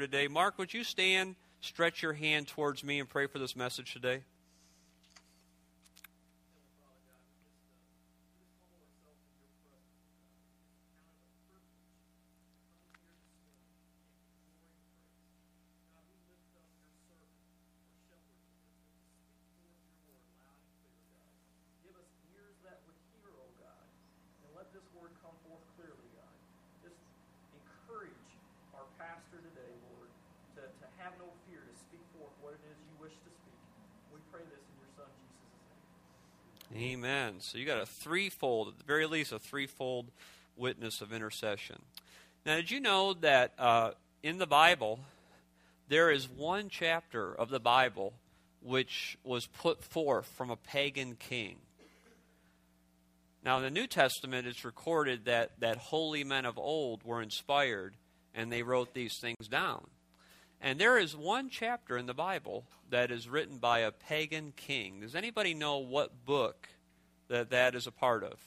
today. Mark, would you stand, stretch your hand towards me, and pray for this message today? Amen. So you got a threefold, at the very least, a threefold witness of intercession. Now, did you know that in the Bible, there is one chapter of the Bible which was put forth from a pagan king? Now, in the New Testament, it's recorded that holy men of old were inspired, and they wrote these things down. And there is one chapter in the Bible that is written by a pagan king. Does anybody know what book that is a part of?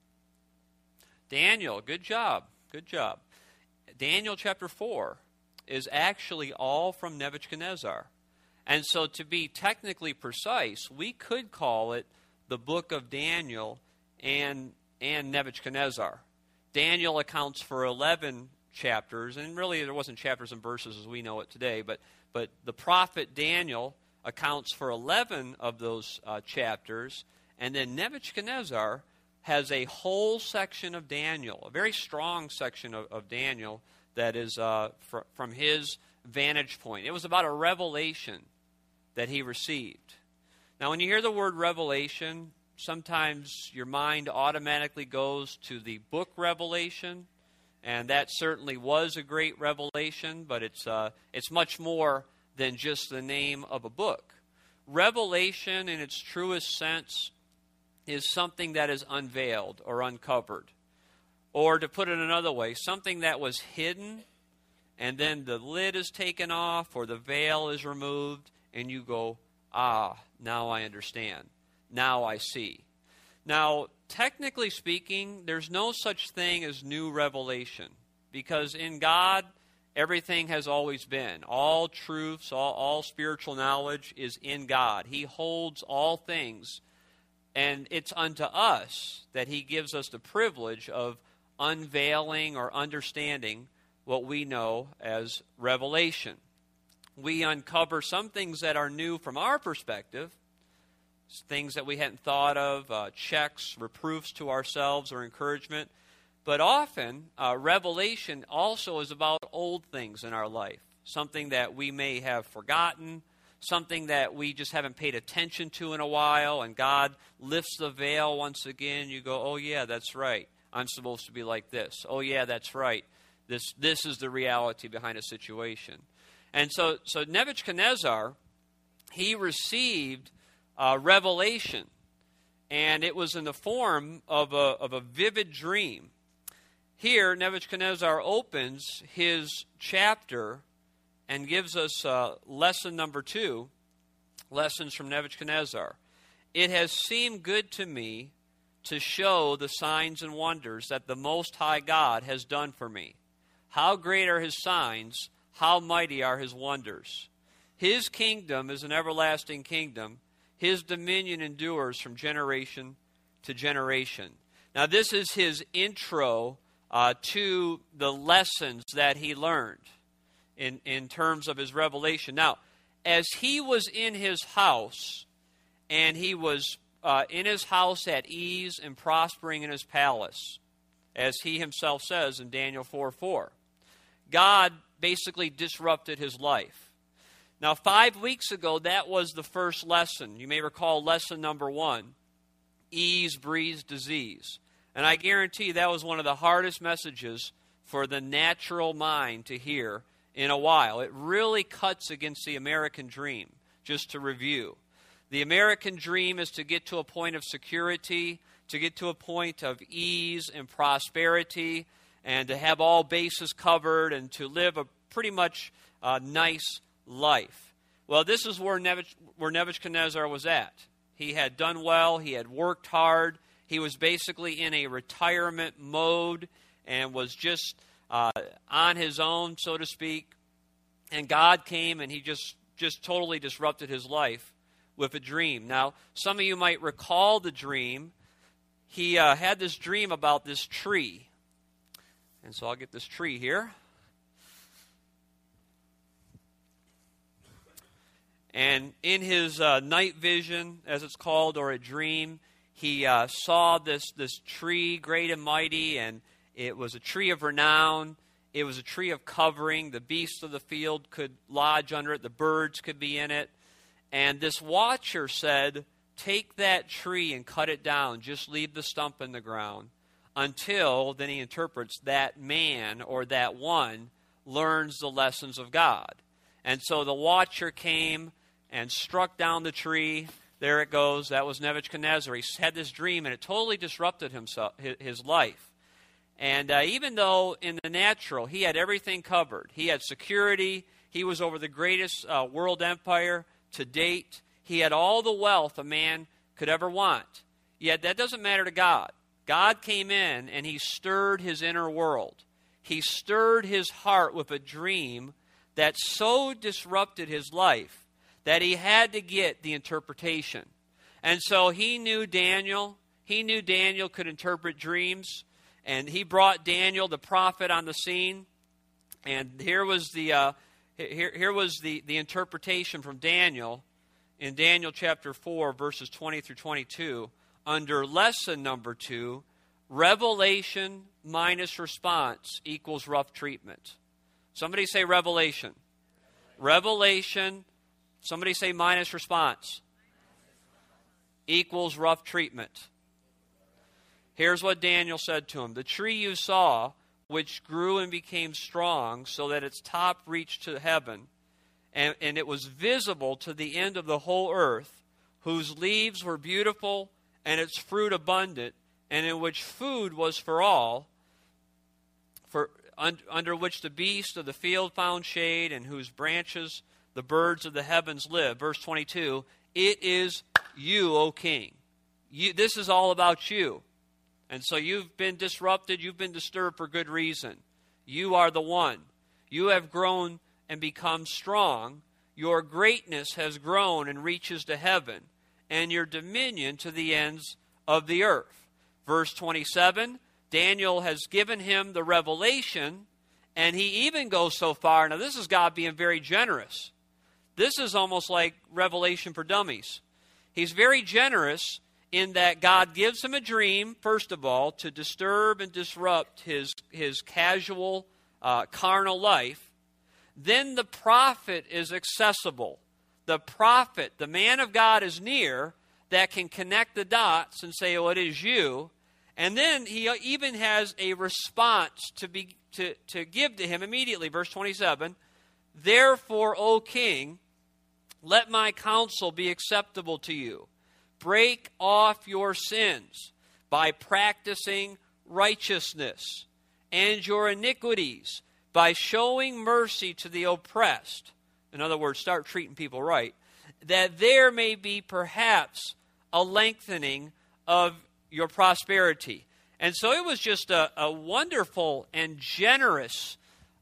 Daniel, good job, good job. Daniel chapter 4 is actually all from Nebuchadnezzar. And so to be technically precise, we could call it the book of Daniel and Nebuchadnezzar. Daniel accounts for 11 chapters, and really there wasn't chapters and verses as we know it today, but the prophet Daniel accounts for 11 of those chapters, and then Nebuchadnezzar has a whole section of Daniel, a very strong section of Daniel that is from his vantage point. It was about a revelation that he received. Now, when you hear the word revelation, sometimes your mind automatically goes to the book Revelation, and that certainly was a great revelation, but it's much more than just the name of a book. Revelation, in its truest sense, is something that is unveiled or uncovered. Or to put it another way, something that was hidden, and then the lid is taken off or the veil is removed, and you go, now I understand. Now I see. Now, technically speaking, there's no such thing as new revelation, because in God, everything has always been. All truths, all spiritual knowledge is in God. He holds all things, and it's unto us that He gives us the privilege of unveiling or understanding what we know as revelation. We uncover some things that are new from our perspective, things that we hadn't thought of, checks, reproofs to ourselves, or encouragement. But often, revelation also is about old things in our life, something that we may have forgotten, something that we just haven't paid attention to in a while, and God lifts the veil once again. You go, oh yeah, that's right. I'm supposed to be like this. Oh yeah, that's right. This is the reality behind a situation. And so Nebuchadnezzar, he received revelation, and it was in the form of a vivid dream. Here, Nebuchadnezzar opens his chapter and gives us lesson number 2, lessons from Nebuchadnezzar. It has seemed good to me to show the signs and wonders that the Most High God has done for me. How great are His signs, how mighty are His wonders. His kingdom is an everlasting kingdom. His dominion endures from generation to generation. Now, this is his intro to the lessons that he learned in terms of his revelation. Now, as he was in his house, and he was in his house at ease and prospering in his palace, as he himself says in Daniel 4:4, God basically disrupted his life. Now, 5 weeks ago, that was the first lesson. You may recall lesson number 1, ease breeds disease. And I guarantee that was one of the hardest messages for the natural mind to hear in a while. It really cuts against the American dream, just to review. The American dream is to get to a point of security, to get to a point of ease and prosperity, and to have all bases covered and to live a pretty much nice life. Well, this is where Nebuchadnezzar was at. He had done well. He had worked hard. He was basically in a retirement mode and was just on his own, so to speak. And God came and he just totally disrupted his life with a dream. Now, some of you might recall the dream. He had this dream about this tree. And so I'll get this tree here. And in his night vision, as it's called, or a dream, he saw this tree, great and mighty, and it was a tree of renown. It was a tree of covering. The beasts of the field could lodge under it. The birds could be in it. And this watcher said, take that tree and cut it down. Just leave the stump in the ground until, then he interprets, that man or that one learns the lessons of God. And so the watcher came and struck down the tree. There it goes. That was Nebuchadnezzar. He had this dream, and it totally disrupted his life. And even though in the natural he had everything covered, he had security, he was over the greatest world empire to date, he had all the wealth a man could ever want. Yet that doesn't matter to God. God came in and he stirred his inner world. He stirred his heart with a dream that so disrupted his life that he had to get the interpretation. And so he knew Daniel. He knew Daniel could interpret dreams. And he brought Daniel, the prophet, on the scene. And here was the interpretation from Daniel in Daniel chapter 4, verses 20 through 22, under lesson number 2, revelation minus response equals rough treatment. Somebody say revelation. Revelation, somebody say minus response, equals rough treatment. Here's what Daniel said to him. The tree you saw, which grew and became strong so that its top reached to heaven, and it was visible to the end of the whole earth, whose leaves were beautiful and its fruit abundant, and in which food was for all, under which the beasts of the field found shade, and whose branches the birds of the heavens live. Verse 22, it is you, O king. This is all about you. And so you've been disrupted, you've been disturbed for good reason. You are the one. You have grown and become strong. Your greatness has grown and reaches to heaven, and your dominion to the ends of the earth. Verse 27, Daniel has given him the revelation, and he even goes so far. Now this is God being very generous. This is almost like revelation for dummies. He's very generous in that God gives him a dream, first of all, to disturb and disrupt his casual, carnal life. Then the prophet is accessible. The prophet, the man of God, is near that can connect the dots and say, oh, it is you. And then he even has a response to give to him immediately. Verse 27, therefore, O king, let my counsel be acceptable to you. Break off your sins by practicing righteousness, and your iniquities by showing mercy to the oppressed. In other words, start treating people right, that there may be perhaps a lengthening of your prosperity. And so it was just a wonderful and generous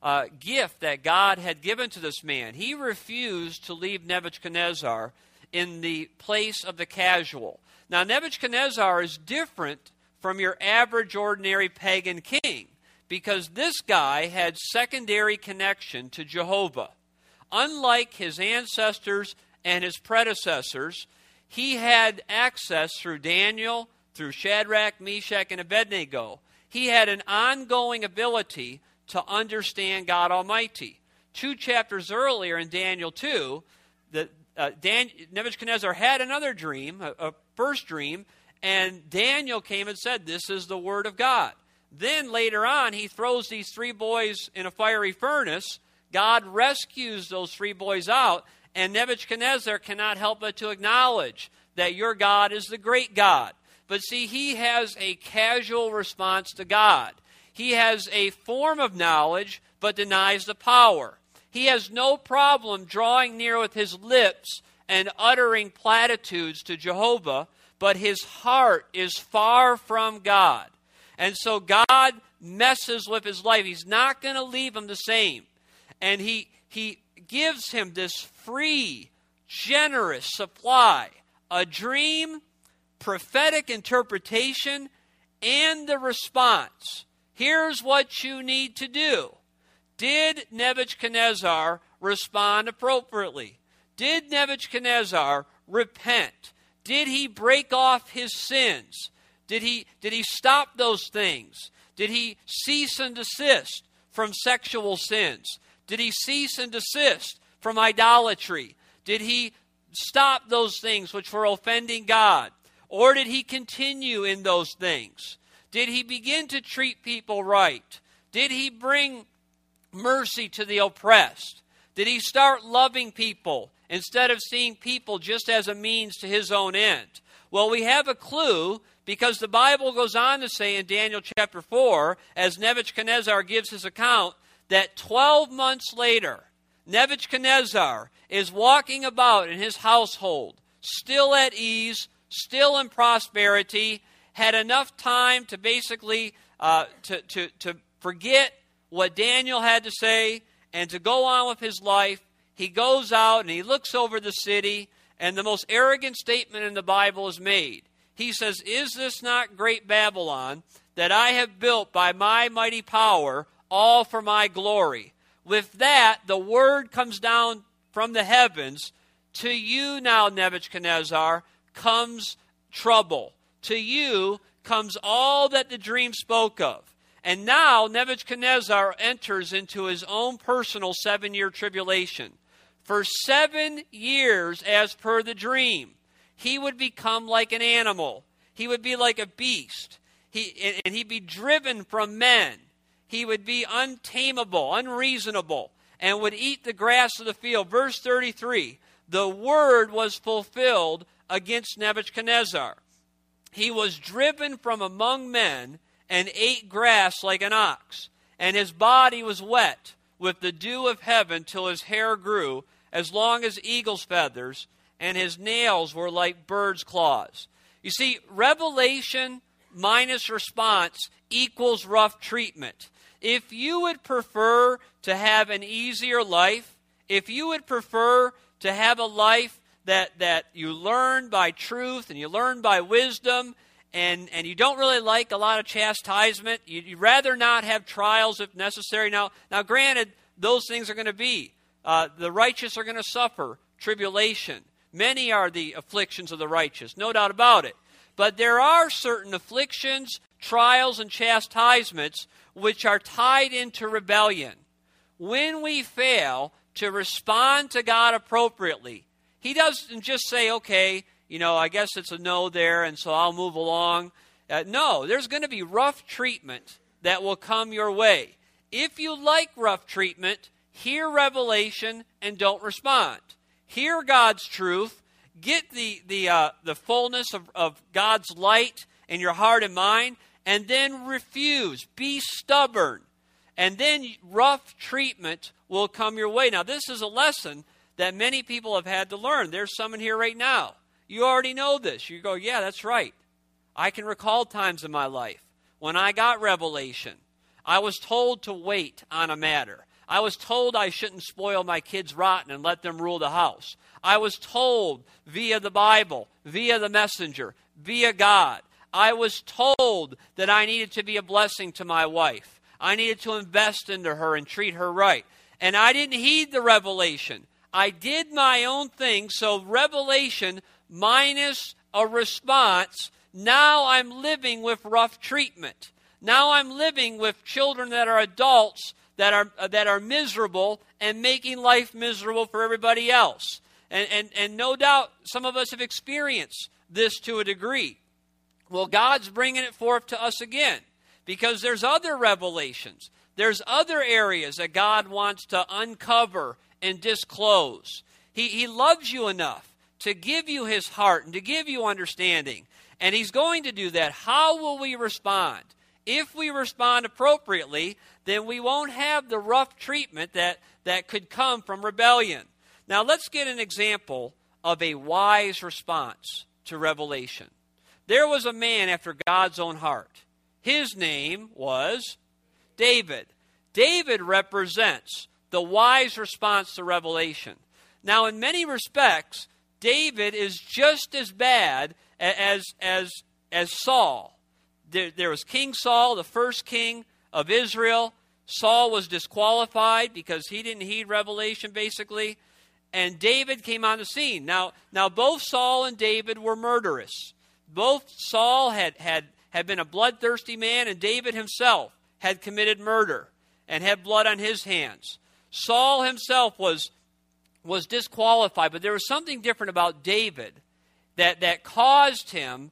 gift that God had given to this man. He refused to leave Nebuchadnezzar in the place of the casual. Now, Nebuchadnezzar is different from your average, ordinary pagan king because this guy had secondary connection to Jehovah. Unlike his ancestors and his predecessors, he had access through Daniel, through Shadrach, Meshach, and Abednego. He had an ongoing ability to understand God Almighty. 2 chapters earlier in Daniel 2, Nebuchadnezzar had another dream, a first dream, and Daniel came and said, this is the word of God. Then later on, he throws these 3 boys in a fiery furnace. God rescues those 3 boys out, and Nebuchadnezzar cannot help but to acknowledge that your God is the great God. But see, he has a casual response to God. He has a form of knowledge, but denies the power. He has no problem drawing near with his lips and uttering platitudes to Jehovah, but his heart is far from God. And so God messes with his life. He's not going to leave him the same. And gives him this free, generous supply, a dream, prophetic interpretation, and the response. Here's what you need to do. Did Nebuchadnezzar respond appropriately? Did Nebuchadnezzar repent? Did he break off his sins? Did he stop those things? Did he cease and desist from sexual sins? Did he cease and desist from idolatry? Did he stop those things which were offending God? Or did he continue in those things? Did he begin to treat people right? Did he bring mercy to the oppressed? Did he start loving people instead of seeing people just as a means to his own end? Well, we have a clue because the Bible goes on to say in Daniel chapter 4, as Nebuchadnezzar gives his account, that 12 months later, Nebuchadnezzar is walking about in his household, still at ease, still in prosperity, had enough time to basically to forget what Daniel had to say and to go on with his life. He goes out and he looks over the city, and the most arrogant statement in the Bible is made. He says, "Is this not great Babylon that I have built by my mighty power, all for my glory?" With that, the word comes down from the heavens. To you now, Nebuchadnezzar, comes trouble. To you comes all that the dream spoke of. And now Nebuchadnezzar enters into his own personal 7-year tribulation. For 7 years, as per the dream, he would become like an animal. He would be like a beast. He'd be driven from men. He would be untamable, unreasonable, and would eat the grass of the field. Verse 33, the word was fulfilled against Nebuchadnezzar. He was driven from among men and ate grass like an ox, and his body was wet with the dew of heaven till his hair grew as long as eagle's feathers, and his nails were like bird's claws. You see, revelation minus response equals rough treatment. If you would prefer to have an easier life, if you would prefer to have a life that you learn by truth and you learn by wisdom, and you don't really like a lot of chastisement, you'd rather not have trials if necessary. Now granted, those things are going to be. The righteous are going to suffer tribulation. Many are the afflictions of the righteous, no doubt about it. But there are certain afflictions, trials, and chastisements which are tied into rebellion. When we fail to respond to God appropriately, he doesn't just say, okay, I guess it's a no there, and so I'll move along. No, there's going to be rough treatment that will come your way. If you like rough treatment, hear revelation and don't respond. Hear God's truth. Get the fullness of God's light in your heart and mind, and then refuse. Be stubborn. And then rough treatment will come your way. Now, this is a lesson that many people have had to learn. There's some in here right now. You already know this. You go, yeah, that's right. I can recall times in my life when I got revelation. I was told to wait on a matter. I was told I shouldn't spoil my kids rotten and let them rule the house. I was told via the Bible, via the messenger, via God. I was told that I needed to be a blessing to my wife. I needed to invest into her and treat her right. And I didn't heed the revelation. I did my own thing, so revelation minus a response, now I'm living with rough treatment. Now I'm living with children that are adults that are miserable and making life miserable for everybody else. And no doubt some of us have experienced this to a degree. Well, God's bringing it forth to us again because there's other revelations. There's other areas that God wants to uncover and disclose. He loves you enough to give you his heart and to give you understanding. And he's going to do that. How will we respond? If we respond appropriately, then we won't have the rough treatment that could come from rebellion. Now, let's get an example of a wise response to revelation. There was a man after God's own heart. His name was David. David represents the wise response to revelation. Now, in many respects, David is just as bad as Saul. There was King Saul, the first king of Israel. Saul was disqualified because he didn't heed revelation, basically. And David came on the scene. Now both Saul and David were murderous. Both Saul had been a bloodthirsty man, and David himself had committed murder and had blood on his hands. Saul himself was disqualified, but there was something different about David that caused him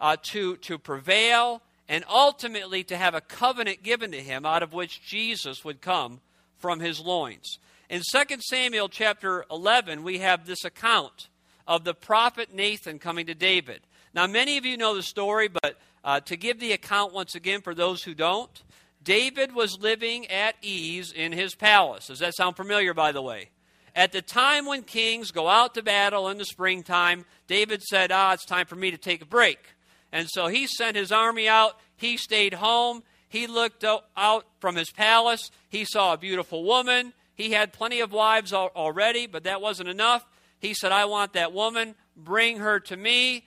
to prevail and ultimately to have a covenant given to him out of which Jesus would come from his loins. In 2 Samuel chapter 11, we have this account of the prophet Nathan coming to David. Now, many of you know the story, but to give the account once again for those who don't, David was living at ease in his palace. Does that sound familiar, by the way? At the time when kings go out to battle in the springtime, David said, it's time for me to take a break. And so he sent his army out. He stayed home. He looked out from his palace. He saw a beautiful woman. He had plenty of wives already, but that wasn't enough. He said, I want that woman. Bring her to me.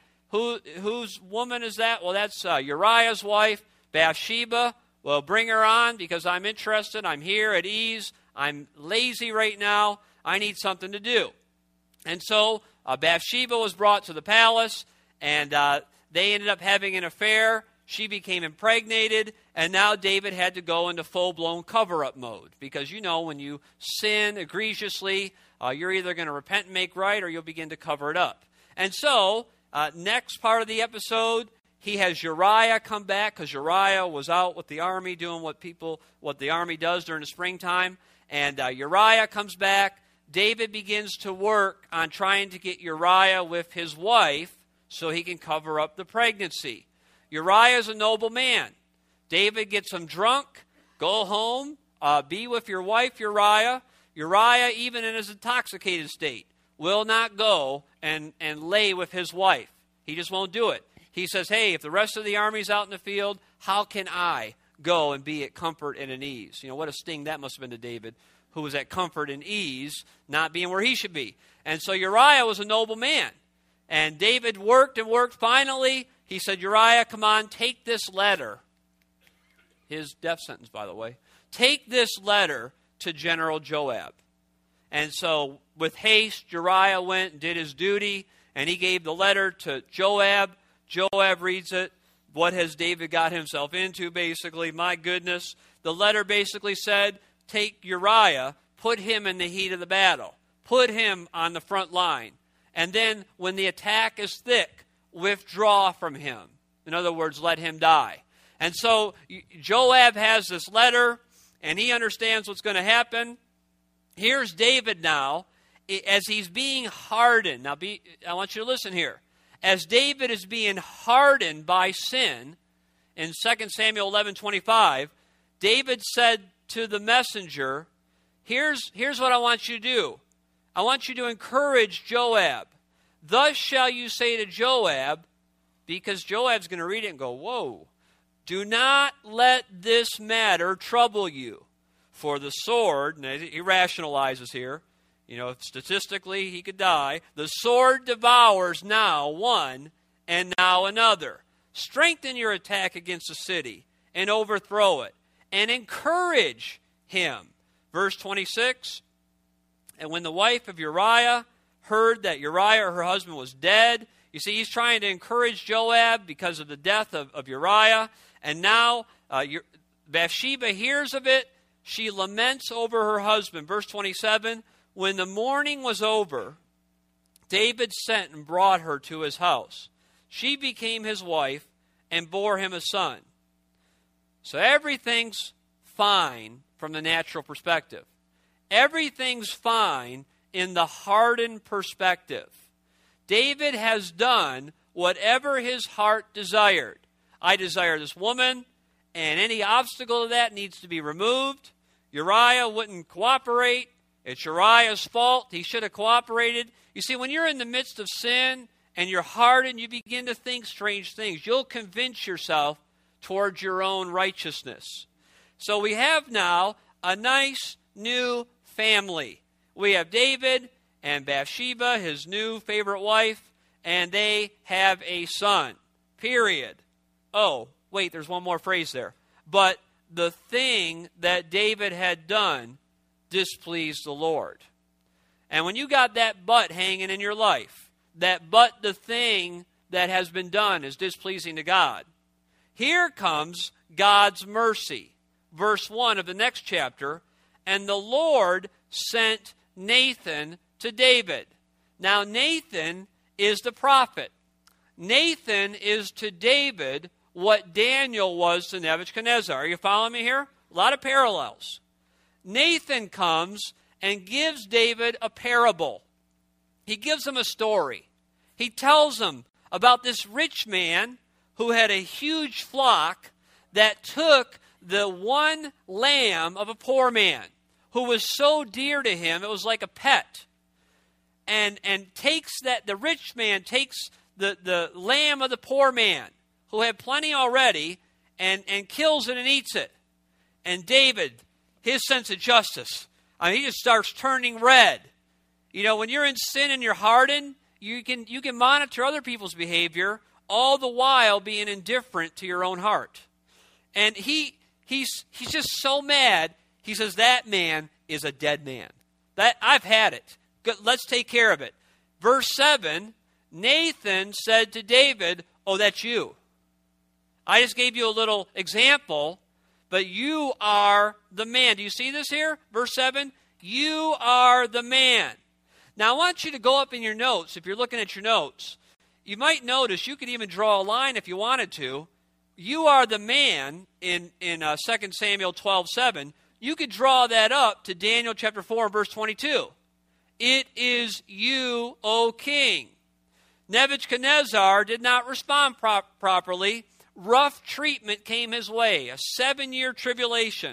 Whose woman is that? Well, that's Uriah's wife, Bathsheba. Well, bring her on because I'm interested. I'm here at ease. I'm lazy right now. I need something to do. And so Bathsheba was brought to the palace, and they ended up having an affair. She became impregnated, and now David had to go into full-blown cover-up mode. Because, when you sin egregiously, you're either going to repent and make right, or you'll begin to cover it up. And so, next part of the episode, he has Uriah come back, because Uriah was out with the army doing what the army does during the springtime. And Uriah comes back. David begins to work on trying to get Uriah with his wife so he can cover up the pregnancy. Uriah is a noble man. David gets him drunk. Go home. Be with your wife, Uriah. Uriah, even in his intoxicated state, will not go and lay with his wife. He just won't do it. He says, hey, if the rest of the army's out in the field, how can I go and be at comfort and at ease? What a sting that must have been to David, who was at comfort and ease, not being where he should be. And so Uriah was a noble man. And David worked and worked. Finally, he said, Uriah, come on, take this letter. His death sentence, by the way. Take this letter to General Joab. And so with haste, Uriah went and did his duty, and he gave the letter to Joab. Joab reads it. What has David got himself into, basically? My goodness. The letter basically said, take Uriah, put him in the heat of the battle. Put him on the front line. And then when the attack is thick, withdraw from him. In other words, let him die. And so Joab has this letter, and he understands what's going to happen. Here's David now, as he's being hardened. Now, I want you to listen here. As David is being hardened by sin, in 2 Samuel 11:25, David said to the messenger, here's what I want you to do. I want you to encourage Joab. Thus shall you say to Joab, because Joab's going to read it and go, whoa, do not let this matter trouble you. For the sword, and he rationalizes here, statistically he could die. The sword devours now one and now another. Strengthen your attack against the city and overthrow it, and encourage him. Verse 26, and when the wife of Uriah heard that Uriah, her husband, was dead, you see, he's trying to encourage Joab because of the death of Uriah, and now Bathsheba hears of it. She laments over her husband. Verse 27, when the mourning was over, David sent and brought her to his house. She became his wife and bore him a son. So everything's fine from the natural perspective. Everything's fine in the hardened perspective. David has done whatever his heart desired. I desire this woman, and any obstacle to that needs to be removed. Uriah wouldn't cooperate. It's Uriah's fault. He should have cooperated. You see, when you're in the midst of sin and you're hardened, you begin to think strange things. You'll convince yourself towards your own righteousness. So we have now a nice new family. We have David and Bathsheba, his new favorite wife, and they have a son. Period. Oh, wait, there's one more phrase there. But the thing that David had done displeased the Lord. And when you got that but hanging in your life, that but the thing that has been done is displeasing to God, here comes God's mercy. Verse 1 of the next chapter, and the Lord sent Nathan to David. Now Nathan is the prophet. Nathan is to David what Daniel was to Nebuchadnezzar. Are you following me here? A lot of parallels. Nathan comes and gives David a parable. He gives him a story. He tells him about this rich man who had a huge flock that took the one lamb of a poor man who was so dear to him, it was like a pet. And takes that, the rich man takes the lamb of the poor man who had plenty already and kills it and eats it. And David, his sense of justice, I mean, he just starts turning red. You know, when you're in sin and you're hardened, you can monitor other people's behavior, all the while being indifferent to your own heart. And he's just so mad. He says, that man is a dead man. That I've had it. Good, let's take care of it. Verse 7, Nathan said to David, oh, that's you. I just gave you a little example, but you are the man. Do you see this here? Verse 7, you are the man. Now, I want you to go up in your notes. If you're looking at your notes, you might notice you could even draw a line if you wanted to. You are the man in 2 Samuel 12:7. You could draw that up to Daniel chapter 4, verse 22. It is you, O king. Nebuchadnezzar did not respond properly. Rough treatment came his way, a 7-year tribulation.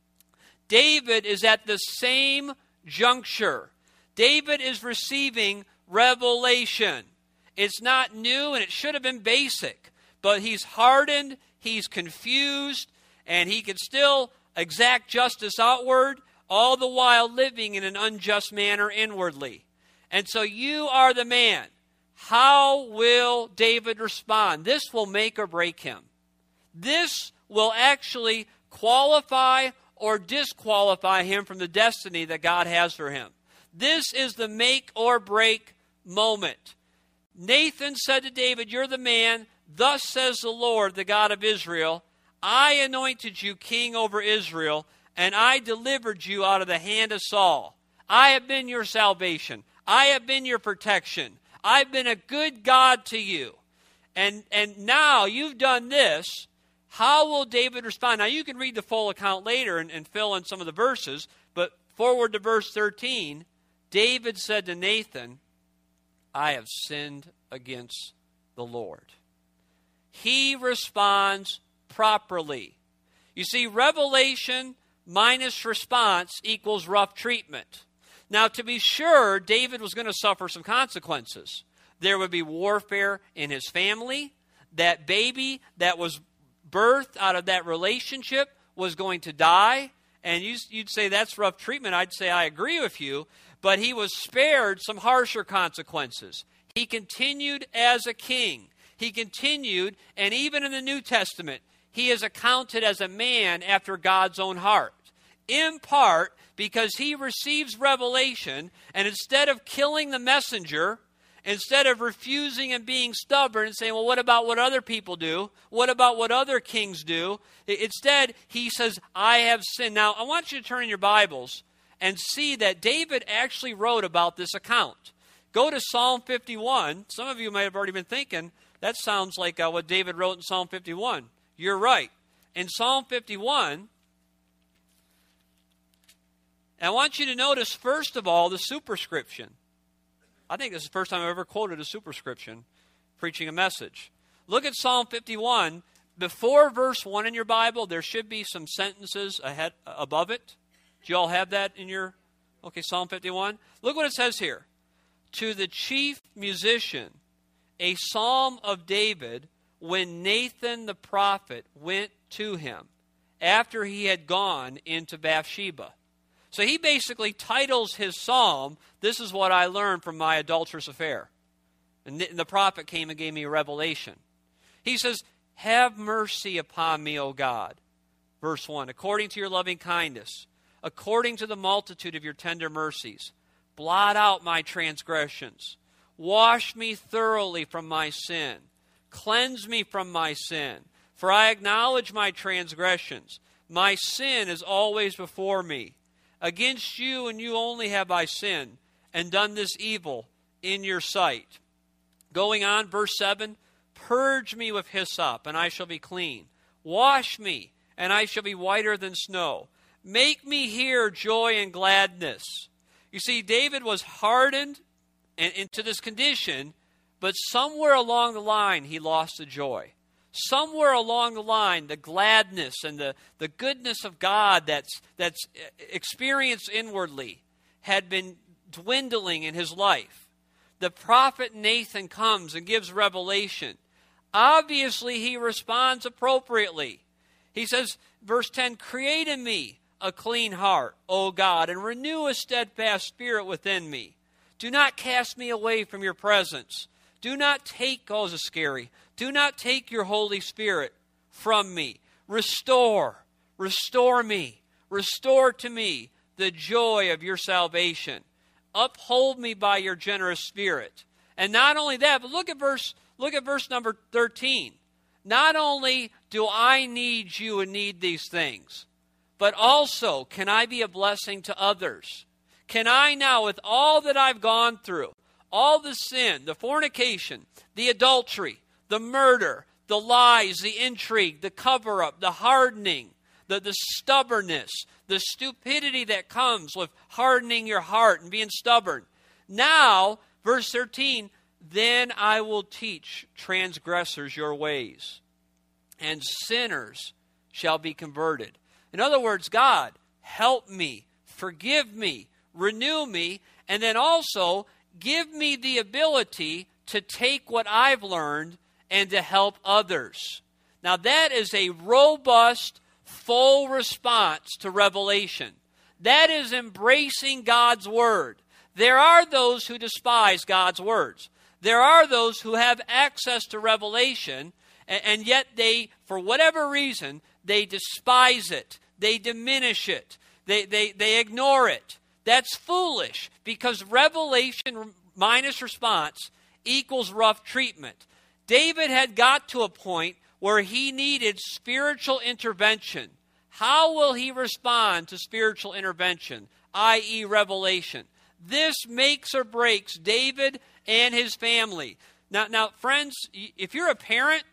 David is at the same juncture. David is receiving revelation. It's not new and it should have been basic, but he's hardened, he's confused, and he can still exact justice outward, all the while living in an unjust manner inwardly. And so you are the man. How will David respond? This will make or break him. This will actually qualify or disqualify him from the destiny that God has for him. This is the make or break moment. Nathan said to David, you're the man. Thus says the Lord, the God of Israel, I anointed you king over Israel, and I delivered you out of the hand of Saul. I have been your salvation. I have been your protection. I've been a good God to you. And now you've done this. How will David respond? Now you can read the full account later and fill in some of the verses, but forward to verse 13, David said to Nathan, I have sinned against the Lord. He responds properly. You see, revelation minus response equals rough treatment. Now, to be sure, David was going to suffer some consequences. There would be warfare in his family. That baby that was birthed out of that relationship was going to die. And you'd say that's rough treatment. I'd say I agree with you. But he was spared some harsher consequences. He continued as a king. He continued, and even in the New Testament, he is accounted as a man after God's own heart. In part because he receives revelation, and instead of killing the messenger, instead of refusing and being stubborn and saying, well, what about what other people do? What about what other kings do? Instead, he says, I have sinned. Now, I want you to turn in your Bibles and see that David actually wrote about this account. Go to Psalm 51. Some of you might have already been thinking, that sounds like what David wrote in Psalm 51. You're right. In Psalm 51, I want you to notice, first of all, the superscription. I think this is the first time I've ever quoted a superscription preaching a message. Look at Psalm 51. Before verse 1 in your Bible, there should be some sentences above it. Do you all have that in your... Okay, Psalm 51. Look what it says here. To the chief musician, a psalm of David, when Nathan the prophet went to him after he had gone into Bathsheba. So he basically titles his psalm, "This is what I learned from my adulterous affair." And the prophet came and gave me a revelation. He says, "Have mercy upon me, O God." Verse 1, "According to your loving kindness, according to the multitude of your tender mercies, blot out my transgressions. Wash me thoroughly from my sin. Cleanse me from my sin. For I acknowledge my transgressions. My sin is always before me. Against you and you only have I sinned, and done this evil in your sight." Going on, verse 7, "Purge me with hyssop, and I shall be clean. Wash me, and I shall be whiter than snow. Make me hear joy and gladness." You see, David was hardened into this condition, but somewhere along the line, he lost the joy. Somewhere along the line, the gladness and the goodness of God that's experienced inwardly had been dwindling in his life. The prophet Nathan comes and gives revelation. Obviously, he responds appropriately. He says, verse 10, "Create in me a clean heart, O God, and renew a steadfast spirit within me. Do not cast me away from your presence. Do not take," oh, this is scary, "do not take your Holy Spirit from me. Restore me. Restore to me the joy of your salvation. Uphold me by your generous spirit." And not only that, but look at verse number 13. Not only do I need you and need these things, but also can I be a blessing to others? Can I now, with all that I've gone through, all the sin, the fornication, the adultery, the murder, the lies, the intrigue, the cover-up, the hardening, the stubbornness, the stupidity that comes with hardening your heart and being stubborn. Now, verse 13, "Then I will teach transgressors your ways, and sinners shall be converted." In other words, God, help me, forgive me, renew me, and then also give me the ability to take what I've learned and to help others. Now that is a robust, full response to revelation. That is embracing God's word. There are those who despise God's words. There are those who have access to revelation, and yet they, for whatever reason, they despise it. They diminish it. They ignore it. That's foolish, because revelation minus response equals rough treatment. David had got to a point where he needed spiritual intervention. How will he respond to spiritual intervention, i.e. revelation? This makes or breaks David and his family. Now, friends, if you're a parent,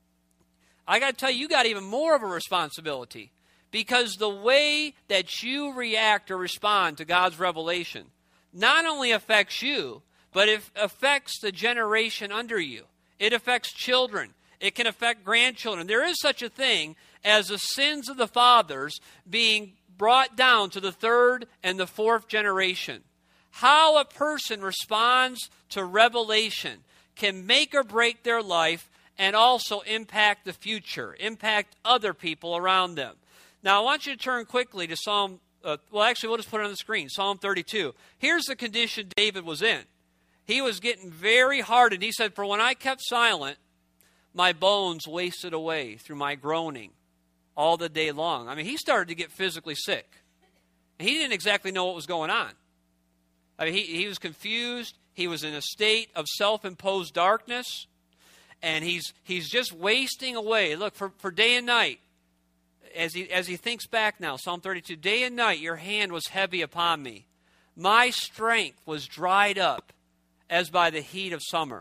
I got to tell you, you got even more of a responsibility, because the way that you react or respond to God's revelation not only affects you, but it affects the generation under you. It affects children. It can affect grandchildren. There is such a thing as the sins of the fathers being brought down to the third and the fourth generation. How a person responds to revelation can make or break their life and also impact the future, impact other people around them. Now, I want you to turn quickly to Psalm, we'll just put it on the screen, Psalm 32. Here's the condition David was in. He was getting very hardened. He said, "For when I kept silent, my bones wasted away through my groaning all the day long." I mean, he started to get physically sick. He didn't exactly know what was going on. I mean, he was confused. He was in a state of self-imposed darkness. And he's just wasting away. Look, for day and night, as he thinks back now, Psalm 32, "Day and night your hand was heavy upon me. My strength was dried up as by the heat of summer.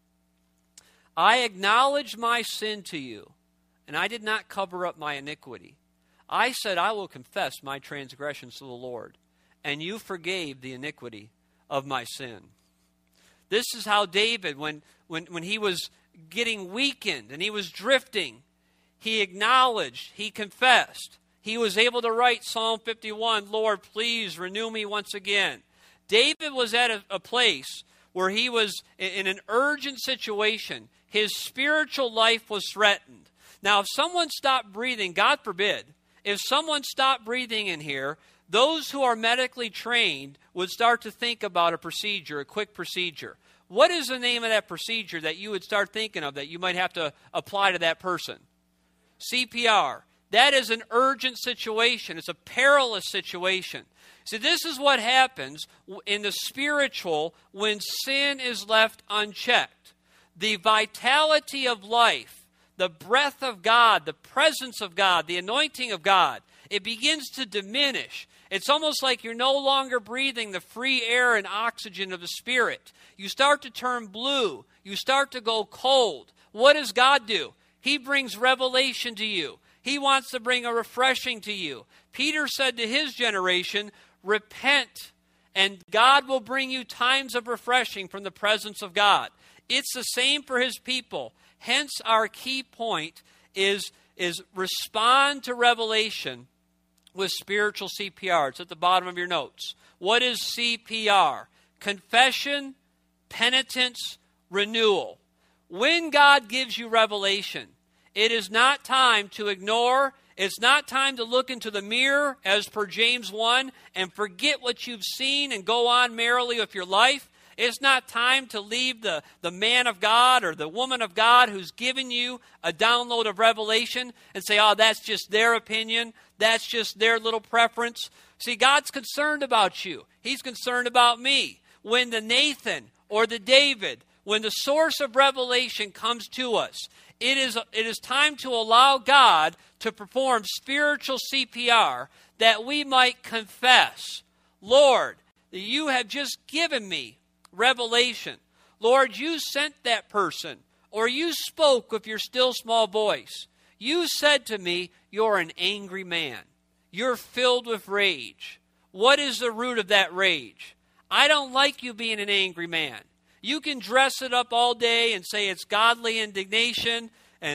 I acknowledged my sin to you, and I did not cover up my iniquity. I said, I will confess my transgressions to the Lord, and you forgave the iniquity of my sin." This is how David, when he was getting weakened and he was drifting, he acknowledged, he confessed. He was able to write Psalm 51, "Lord, please renew me once again." David was at a place where he was in an urgent situation. His spiritual life was threatened. Now, if someone stopped breathing, God forbid, if someone stopped breathing in here, those who are medically trained would start to think about a procedure, a quick procedure. What is the name of that procedure that you would start thinking of that you might have to apply to that person? CPR. That is an urgent situation. It's a perilous situation. See, this is what happens in the spiritual when sin is left unchecked. The vitality of life, the breath of God, the presence of God, the anointing of God, it begins to diminish. It's almost like you're no longer breathing the free air and oxygen of the Spirit. You start to turn blue. You start to go cold. What does God do? He brings revelation to you. He wants to bring a refreshing to you. Peter said to his generation, repent, and God will bring you times of refreshing from the presence of God. It's the same for his people. Hence, our key point is respond to revelation with spiritual CPR. It's at the bottom of your notes. What is CPR? Confession, penitence, renewal. When God gives you revelation, it is not time to ignore. It's not time to look into the mirror, as per James 1, and forget what you've seen and go on merrily with your life. It's not time to leave the man of God or the woman of God who's given you a download of revelation and say, oh, that's just their opinion. That's just their little preference. See, God's concerned about you. He's concerned about me. When the Nathan or the David, when the source of revelation comes to us, it is time to allow God to perform spiritual CPR that we might confess, Lord, you have just given me revelation. Lord, you sent that person, or you spoke with your still small voice. You said to me, you're an angry man. You're filled with rage. What is the root of that rage? I don't like you being an angry man. You can dress it up all day and say it's godly indignation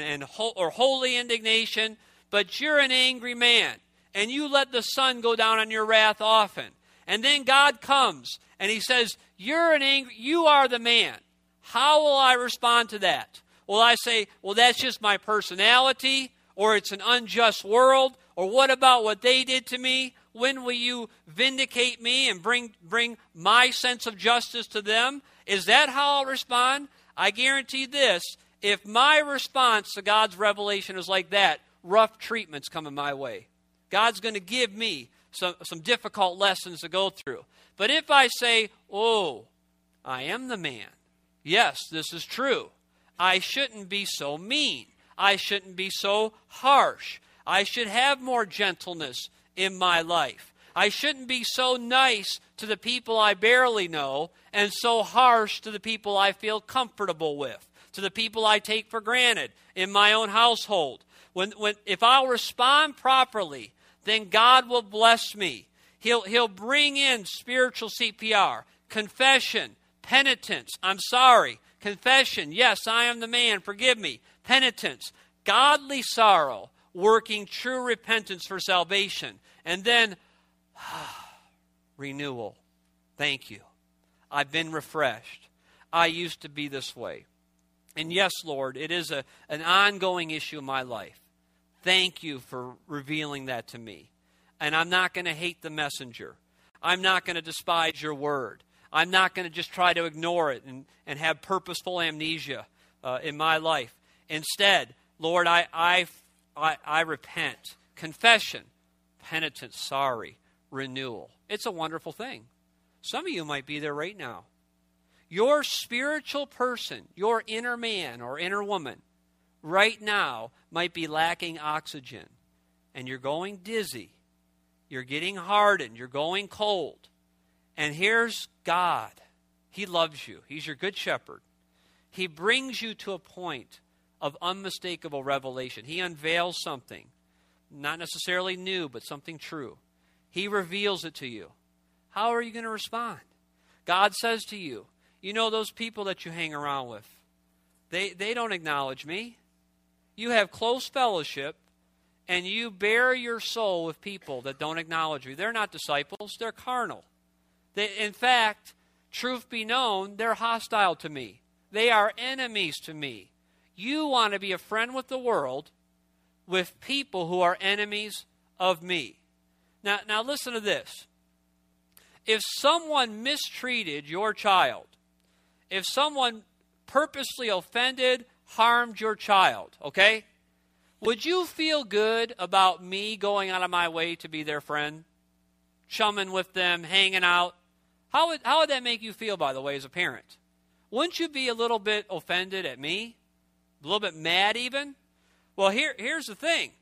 or holy indignation, but you're an angry man, and you let the sun go down on your wrath often. And then God comes and he says, you are the man. How will I respond to that? Will I say, well, that's just my personality, or it's an unjust world, or what about what they did to me? When will you vindicate me and bring my sense of justice to them? Is that how I'll respond? I guarantee this, if my response to God's revelation is like that, rough treatment's coming my way. God's going to give me some difficult lessons to go through. But if I say, oh, I am the man. Yes, this is true. I shouldn't be so mean. I shouldn't be so harsh. I should have more gentleness in my life. I shouldn't be so nice to the people I barely know and so harsh to the people I feel comfortable with, to the people I take for granted in my own household. If I'll respond properly, then God will bless me. He'll bring in spiritual CPR, confession, penitence, I'm sorry, confession, yes, I am the man, forgive me, penitence, godly sorrow, working true repentance for salvation, and then renewal. Thank you. I've been refreshed. I used to be this way. And yes, Lord, it is an ongoing issue in my life. Thank you for revealing that to me. And I'm not going to hate the messenger. I'm not going to despise your word. I'm not going to just try to ignore it and have purposeful amnesia in my life. Instead, Lord, I repent. Confession, penitence, sorry, renewal. It's a wonderful thing. Some of you might be there right now. Your spiritual person, your inner man or inner woman, right now might be lacking oxygen. And you're going dizzy. You're getting hardened. You're going cold. And here's God. He loves you. He's your good shepherd. He brings you to a point of unmistakable revelation. He unveils something, not necessarily new, but something true. He reveals it to you. How are you going to respond? God says to you, you know those people that you hang around with, they don't acknowledge me. You have close fellowship, and you bear your soul with people that don't acknowledge you. They're not disciples. They're carnal. In fact, truth be known, they're hostile to me. They are enemies to me. You want to be a friend with the world with people who are enemies of me. Now listen to this. If someone mistreated your child, if someone purposely offended, harmed your child, okay? Would you feel good about me going out of my way to be their friend? Chumming with them, hanging out? How would that make you feel, by the way, as a parent? Wouldn't you be a little bit offended at me? A little bit mad even? Well, here's the thing.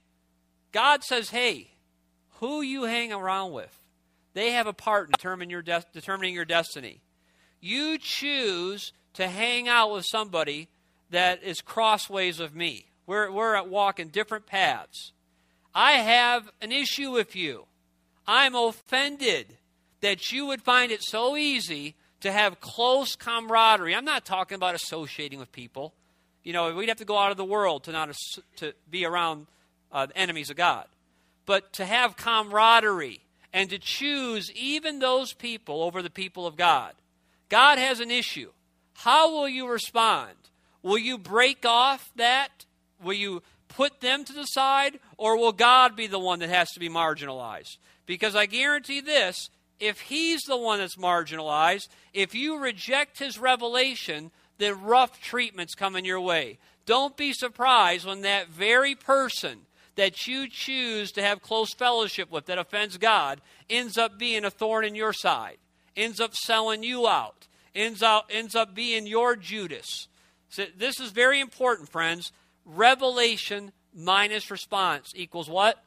God says, hey, who you hang around with, they have a part in determining your destiny. You choose to hang out with somebody that is crossways of me. We're at walking different paths. I have an issue with you. I'm offended that you would find it so easy to have close camaraderie. I'm not talking about associating with people. You know, we'd have to go out of the world to be around enemies of God. But to have camaraderie and to choose even those people over the people of God. God has an issue. How will you respond? Will you break off that? Will you put them to the side? Or will God be the one that has to be marginalized? Because I guarantee this, if he's the one that's marginalized, if you reject his revelation, then rough treatment's coming your way. Don't be surprised when that very person that you choose to have close fellowship with that offends God ends up being a thorn in your side, ends up selling you out, ends up being your Judas. So this is very important, friends. Revelation minus response equals what?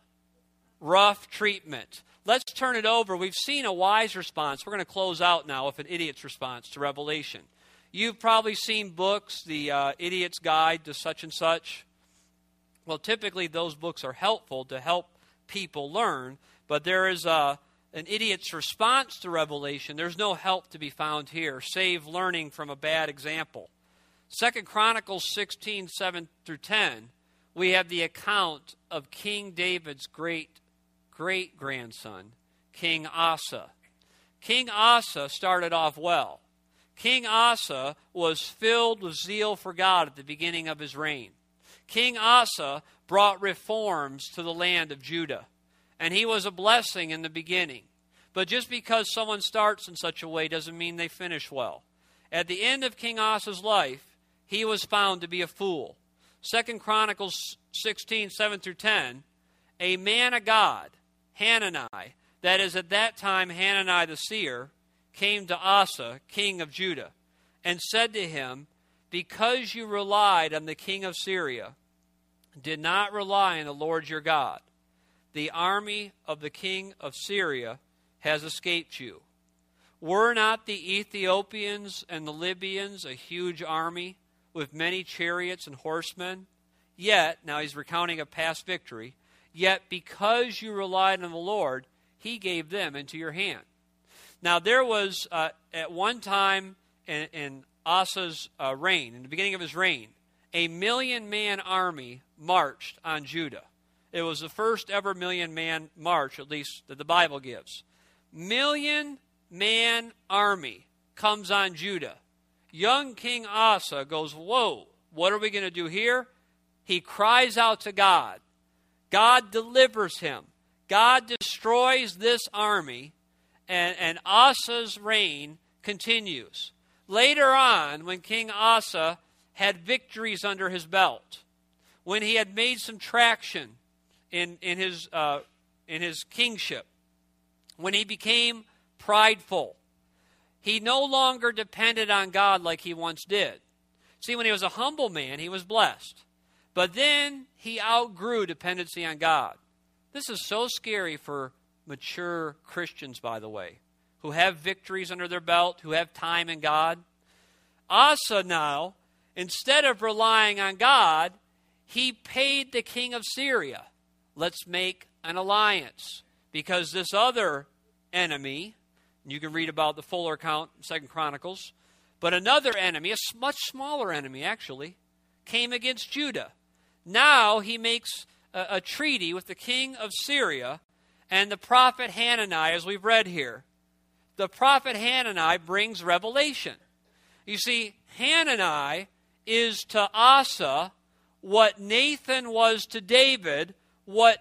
Rough treatment. Let's turn it over. We've seen a wise response. We're going to close out now with an idiot's response to Revelation. You've probably seen books, the Idiot's Guide to such and such. Well, typically those books are helpful to help people learn, but there is an idiot's response to Revelation. There's no help to be found here, save learning from a bad example. 2 Chronicles 16, 7 through 10, we have the account of King David's great-grandson, King Asa. King Asa started off well. King Asa was filled with zeal for God at the beginning of his reign. King Asa brought reforms to the land of Judah, and he was a blessing in the beginning. But just because someone starts in such a way doesn't mean they finish well. At the end of King Asa's life, he was found to be a fool. 2 Chronicles 16, 7 through 10, a man of God, Hanani, that is at that time Hanani the seer, came to Asa, king of Judah, and said to him, because you relied on the king of Syria, did not rely on the Lord your God, the army of the king of Syria has escaped you. Were not the Ethiopians and the Libyans a huge army with many chariots and horsemen? Yet, now he's recounting a past victory, yet because you relied on the Lord, he gave them into your hand. Now there was, at one time in Asa's reign, in the beginning of his reign, a 1,000,000-man army marched on Judah. It was the first ever 1,000,000-man march, at least that the Bible gives. 1,000,000-man army comes on Judah. Young King Asa goes, whoa, what are we going to do here? He cries out to God. God delivers him. God destroys this army, and Asa's reign continues. Later on, when King Asa had victories under his belt, when he had made some traction in his kingship, when he became prideful, he no longer depended on God like he once did. See, when he was a humble man, he was blessed. But then he outgrew dependency on God. This is so scary for mature Christians, by the way, who have victories under their belt, who have time in God. Asa now, instead of relying on God, he paid the king of Syria, let's make an alliance. Because this other enemy, you can read about the fuller account in 2 Chronicles, but another enemy, a much smaller enemy actually, came against Judah. Now he makes a treaty with the king of Syria and the prophet Hanani, as we've read here. The prophet Hanani brings revelation. You see, Hanani is to Asa what Nathan was to David, what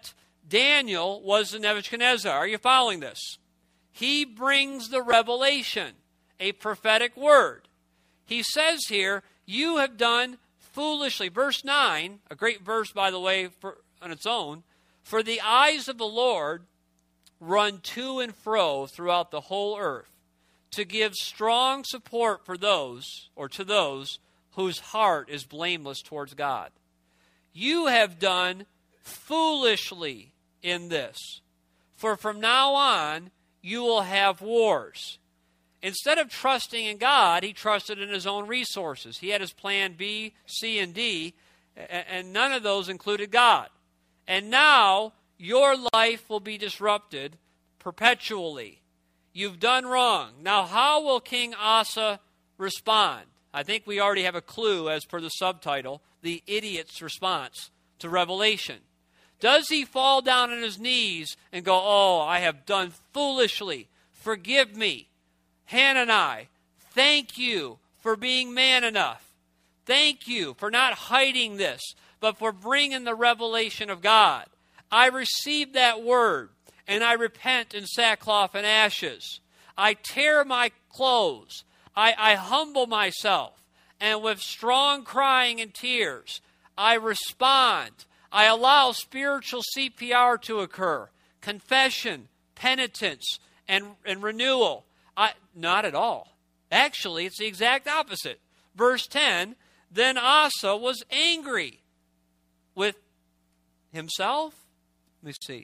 Daniel was the Nebuchadnezzar. Are you following this? He brings the revelation, a prophetic word. He says here, you have done foolishly. Verse 9, a great verse, by the way, on its own. For the eyes of the Lord run to and fro throughout the whole earth, to give strong support for those, or to those, whose heart is blameless towards God. You have done foolishly in this, for from now on you will have wars. Instead of trusting in God, he trusted in his own resources. He had his plan B, C, and D, and none of those included God. And now your life will be disrupted perpetually. You've done wrong. Now how will King Asa respond? I think we already have a clue as per the subtitle, the idiot's response to Revelation. Does he fall down on his knees and go, oh, I have done foolishly. Forgive me. Hanani, thank you for being man enough. Thank you for not hiding this, but for bringing the revelation of God. I received that word, and I repent in sackcloth and ashes. I tear my clothes. I humble myself, and with strong crying and tears, I respond. I allow spiritual CPR to occur, confession, penitence, and renewal. Not at all. Actually, it's the exact opposite. Verse 10, then Asa was angry with himself. Let me see.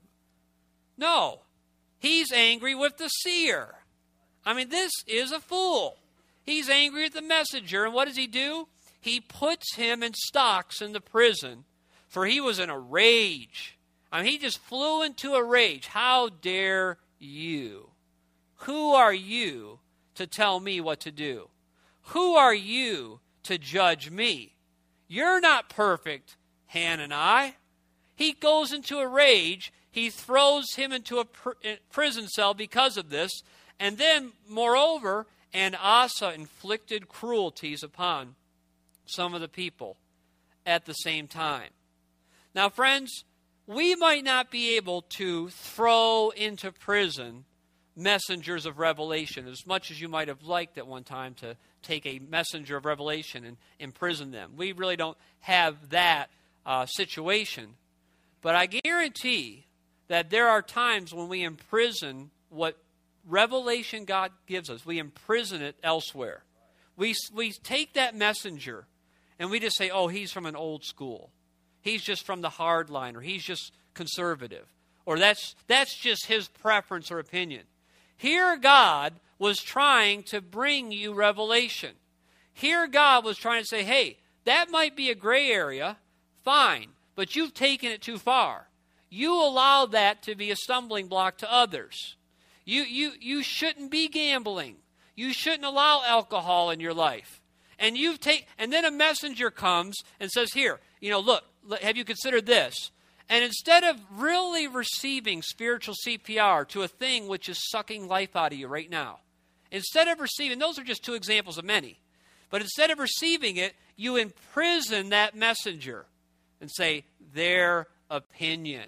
No, he's angry with the seer. I mean, this is a fool. He's angry with the messenger, and what does he do? He puts him in stocks in the prison, for he was in a rage. I mean, he just flew into a rage. How dare you? Who are you to tell me what to do? Who are you to judge me? You're not perfect, Hanani. He goes into a rage. He throws him into a prison cell because of this. And then, moreover, and Asa inflicted cruelties upon some of the people at the same time. Now, friends, we might not be able to throw into prison messengers of revelation as much as you might have liked at one time to take a messenger of revelation and imprison them. We really don't have that situation. But I guarantee that there are times when we imprison what revelation God gives us. We imprison it elsewhere. We take that messenger and we just say, oh, he's from an old school. He's just from the hard line, or he's just conservative, or that's just his preference or opinion. Here God was trying to bring you revelation. Here God was trying to say, hey, that might be a gray area, fine, but you've taken it too far. You allow that to be a stumbling block to others. You shouldn't be gambling. You shouldn't allow alcohol in your life. And then a messenger comes and says, here, look, have you considered this? And instead of really receiving spiritual CPR to a thing which is sucking life out of you right now, instead of receiving, those are just two examples of many, but instead of receiving it, you imprison that messenger and say, their opinion.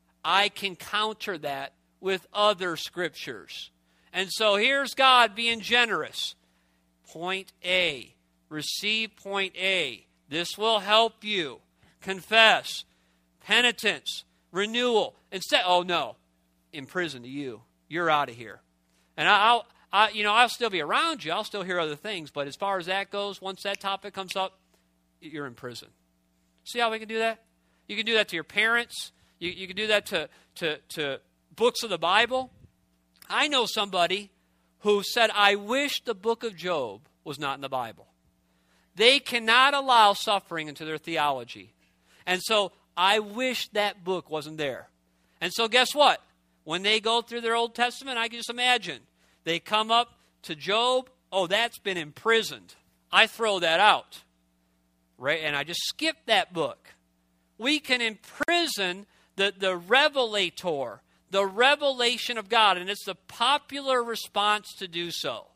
I can counter that with other scriptures. And so here's God being generous. Point A. Receive point A. This will help you. Confess. Penitence. Renewal. Instead, oh no. In prison to you. You're out of here. And I'll still be around you. I'll still hear other things. But as far as that goes, once that topic comes up, you're in prison. See how we can do that? You can do that to your parents. You can do that to books of the Bible. I know somebody who said, I wish the book of Job was not in the Bible. They cannot allow suffering into their theology. And so I wish that book wasn't there. And so guess what? When they go through their Old Testament, I can just imagine. They come up to Job. Oh, that's been imprisoned. I throw that out. Right? And I just skip that book. We can imprison the revelator, the revelation of God, and it's the popular response to do so.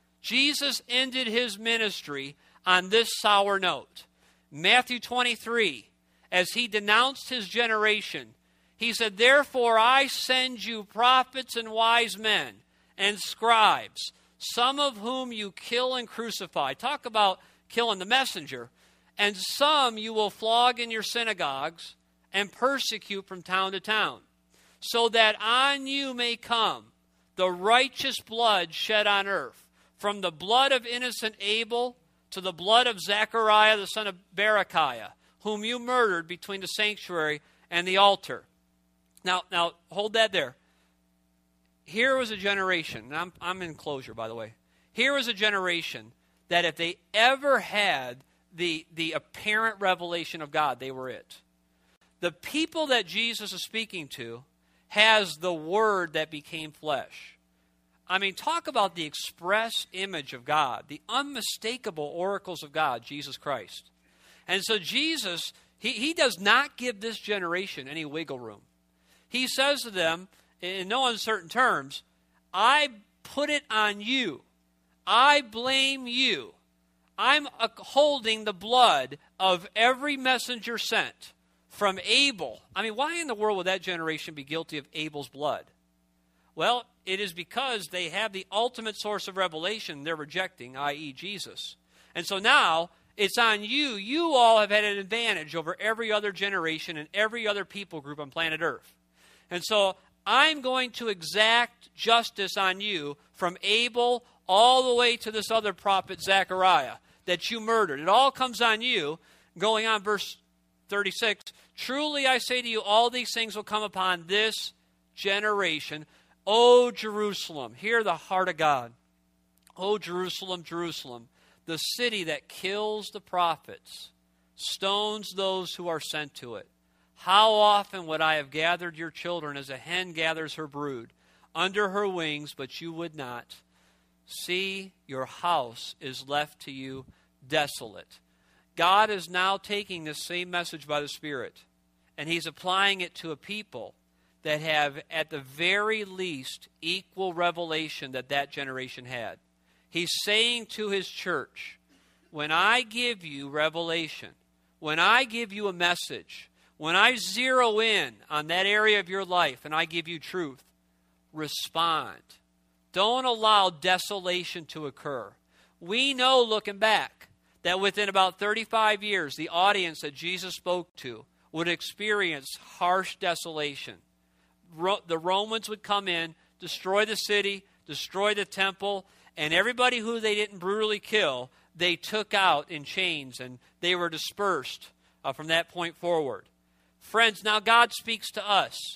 Jesus ended his ministry on this sour note. Matthew 23, as he denounced his generation, He said, therefore I send you prophets and wise men and scribes, some of whom you kill and crucify. Talk about killing the messenger. And some you will flog in your synagogues and persecute from town to town, so that on you may come the righteous blood shed on earth, from the blood of innocent Abel to the blood of Zechariah the son of Berechiah, whom you murdered between the sanctuary and the altar. Now hold that there. Here was a generation, and I'm in closure, by the way. Here was a generation that if they ever had the apparent revelation of God, they were it. The people that Jesus is speaking to has the Word that became flesh. I mean, talk about the express image of God, the unmistakable oracles of God, Jesus Christ. And so Jesus, he does not give this generation any wiggle room. He says to them, in no uncertain terms, I put it on you. I blame you. I'm holding the blood of every messenger sent from Abel. I mean, why in the world would that generation be guilty of Abel's blood? Well, it is because they have the ultimate source of revelation they're rejecting, i.e. Jesus. And so now it's on you. You all have had an advantage over every other generation and every other people group on planet Earth. And so I'm going to exact justice on you from Abel all the way to this other prophet, Zechariah, that you murdered. It all comes on you. Going on, verse 36, truly I say to you, all these things will come upon this generation. O Jerusalem, hear the heart of God. O Jerusalem, Jerusalem, the city that kills the prophets, stones those who are sent to it. How often would I have gathered your children as a hen gathers her brood under her wings, but you would not. See, your house is left to you desolate. God is now taking this same message by the Spirit, and He's applying it to a people that have, at the very least, equal revelation that generation had. He's saying to His church, when I give you revelation, when I give you a message, when I zero in on that area of your life and I give you truth, respond. Don't allow desolation to occur. We know, looking back, that within about 35 years, the audience that Jesus spoke to would experience harsh desolation. The Romans would come in, destroy the city, destroy the temple, and everybody who they didn't brutally kill, they took out in chains, and they were dispersed from that point forward. Friends, now God speaks to us.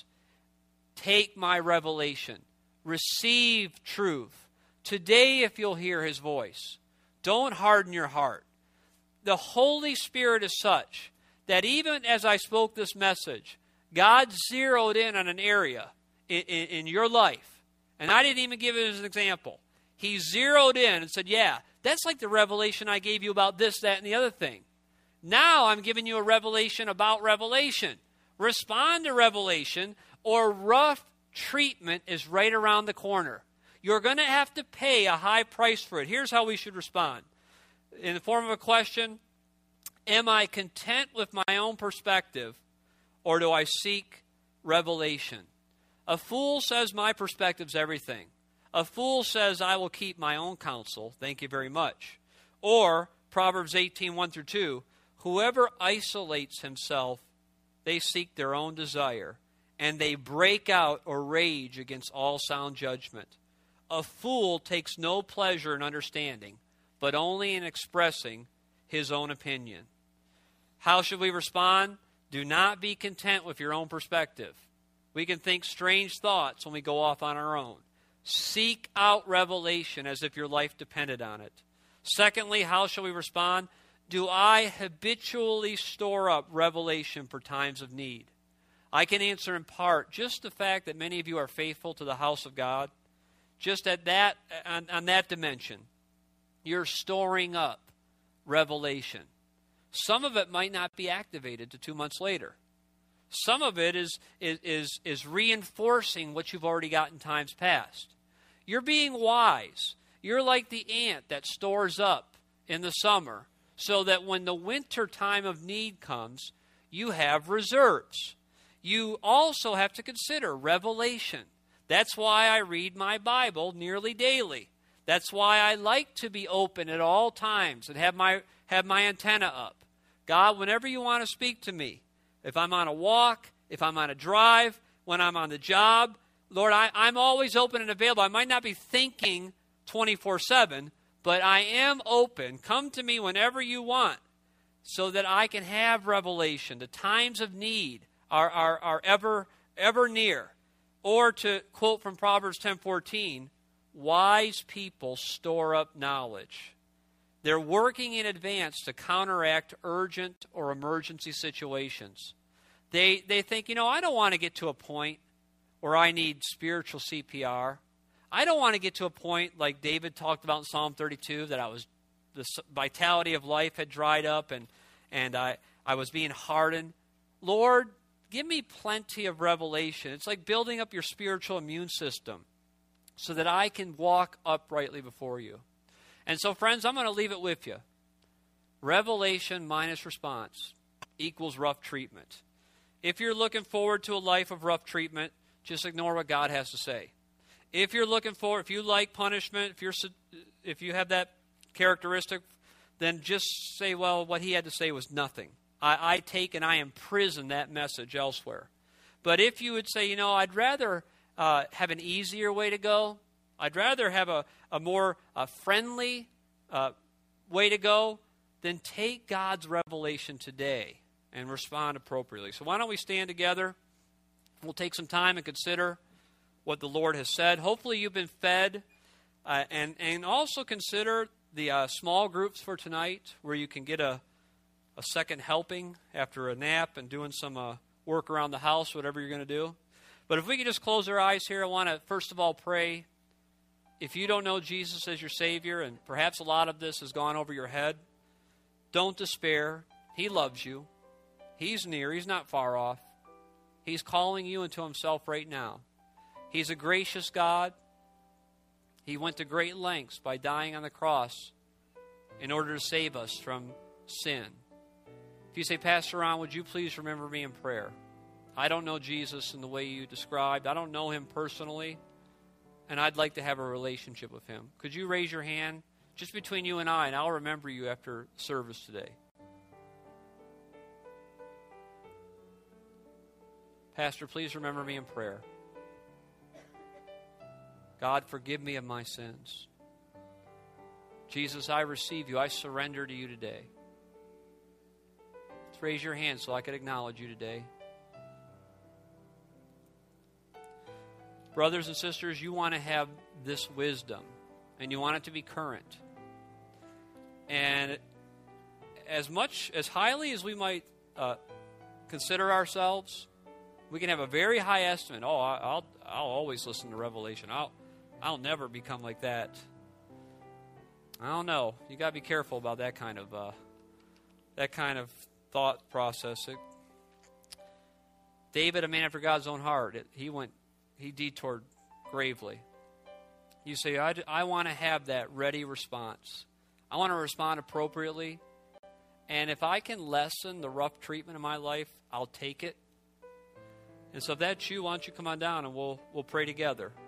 Take my revelation. Receive truth. Today, if you'll hear His voice, don't harden your heart. The Holy Spirit is such that even as I spoke this message, God zeroed in on an area in your life. And I didn't even give it as an example. He zeroed in and said, yeah, that's like the revelation I gave you about this, that, and the other thing. Now I'm giving you a revelation about revelation. Respond to revelation, or rough treatment is right around the corner. You're going to have to pay a high price for it. Here's how we should respond. In the form of a question, am I content with my own perspective, or do I seek revelation? A fool says my perspective's everything. A fool says I will keep my own counsel. Thank you very much. Or Proverbs 18:1-2, whoever isolates himself, they seek their own desire, and they break out or rage against all sound judgment. A fool takes no pleasure in understanding, but only in expressing his own opinion. How should we respond? Do not be content with your own perspective. We can think strange thoughts when we go off on our own. Seek out revelation as if your life depended on it. Secondly, how shall we respond? Do I habitually store up revelation for times of need? I can answer in part just the fact that many of you are faithful to the house of God. Just at that, on that dimension, you're storing up revelation. Some of it might not be activated to 2 months later. Some of it is reinforcing what you've already got in times past. You're being wise. You're like the ant that stores up in the summer so that when the winter time of need comes, you have reserves. you also have to consider revelation. That's why I read my Bible nearly daily. That's why I like to be open at all times and have my antenna up. God, whenever you want to speak to me, if I'm on a walk, if I'm on a drive, when I'm on the job, Lord, I'm always open and available. I might not be thinking 24/7, but I am open. Come to me whenever you want so that I can have revelation. The times of need are ever near. Or to quote from Proverbs 10:14, wise people store up knowledge. They're working in advance to counteract urgent or emergency situations. They think, I don't want to get to a point where I need spiritual CPR. I don't want to get to a point like David talked about in Psalm 32, that the vitality of life had dried up and I was being hardened. Lord, give me plenty of revelation. It's like building up your spiritual immune system so that I can walk uprightly before you. And so, friends, I'm going to leave it with you. Revelation minus response equals rough treatment. If you're looking forward to a life of rough treatment, just ignore what God has to say. If you're looking for, if you like punishment, if you have that characteristic, then just say, well, what he had to say was nothing. I take and I imprison that message elsewhere. But if you would say, I'd rather have an easier way to go, I'd rather have a more friendly way to go, then take God's revelation today and respond appropriately. So why don't we stand together? We'll take some time and consider what the Lord has said. Hopefully you've been fed. And also consider the small groups for tonight, where you can get a second helping after a nap and doing some work around the house, whatever you're going to do. But if we could just close our eyes here, I want to first of all pray. If you don't know Jesus as your Savior, and perhaps a lot of this has gone over your head, don't despair. He loves you. He's near. He's not far off. He's calling you into himself right now. He's a gracious God. He went to great lengths by dying on the cross in order to save us from sin. If you say, Pastor Ron, would you please remember me in prayer? I don't know Jesus in the way you described. I don't know him personally, and I'd like to have a relationship with him. Could you raise your hand just between you and I'll remember you after service today. Pastor, please remember me in prayer. God, forgive me of my sins. Jesus, I receive you. I surrender to you today. Let's raise your hand so I can acknowledge you today. Brothers and sisters, you want to have this wisdom, and you want it to be current. And as highly as we might consider ourselves, we can have a very high estimate. Oh, I'll always listen to Revelation. I'll never become like that. I don't know. You got to be careful about that kind of thought process. David, a man after God's own heart, he detoured gravely. You say, I want to have that ready response. I want to respond appropriately. And if I can lessen the rough treatment of my life, I'll take it. And so if that's you, why don't you come on down and we'll pray together.